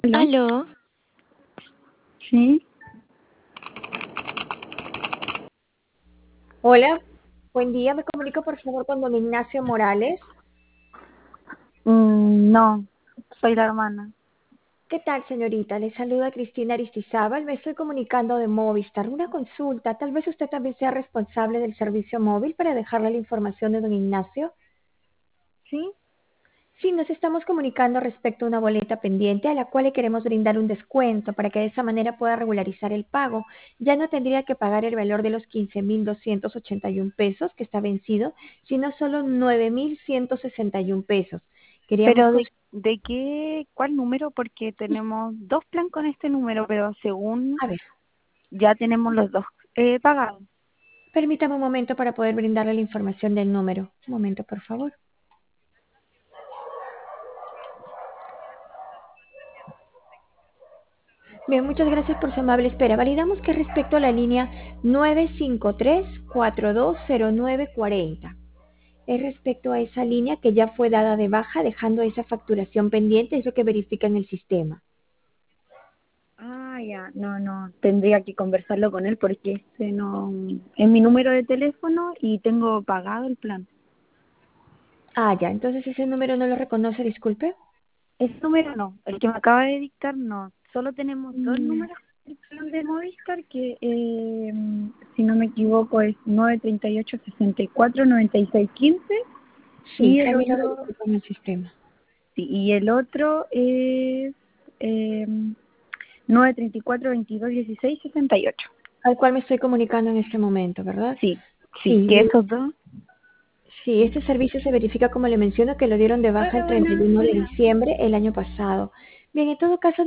¿Aló? Aló, Sí. Hola, buen día. Me comunico por favor con don Ignacio Morales. No, soy la hermana. ¿Qué tal, señorita? Le saluda Cristina Aristizábal. Me estoy comunicando de Movistar. Una consulta. Tal vez usted también sea responsable del servicio móvil para dejarle la información de don Ignacio. ¿Sí? Sí, nos estamos comunicando respecto a una boleta pendiente a la cual le queremos brindar un descuento para que de esa manera pueda regularizar el pago. Ya no tendría que pagar el valor de los 15.281 pesos que está vencido, sino solo 9.161 pesos. Queríamos Pero consultar. ¿de qué, cuál número? Porque tenemos dos plan con este número, pero según A ver, ya tenemos los dos pagados. permítame un momento para poder brindarle la información del número. Un momento, por favor. Bien, muchas gracias por su amable espera. Validamos que respecto a la línea 953-420940. Es respecto a esa línea que ya fue dada de baja, dejando esa facturación pendiente, es lo que verifica en el sistema. Ah, ya, no, tendría que conversarlo con él porque este no es mi número de teléfono y tengo pagado el plan. Ah, ya, entonces ese número no lo reconoce, disculpe. Ese número no, el que me acaba de dictar no. Solo tenemos dos Mm, números del plan de Movistar que, si no me equivoco, es 938-64-9615 sí, y el también lo otro, verifico en el sistema. sí, y el otro es eh, 934-2216-68. Al cual me estoy comunicando en este momento, ¿verdad? Sí, sí, Sí, que bien. esos dos. Sí, este servicio se verifica, como le menciono, que lo dieron de baja el Hola, buenas. 31 de diciembre el año pasado. Bien, en todo caso,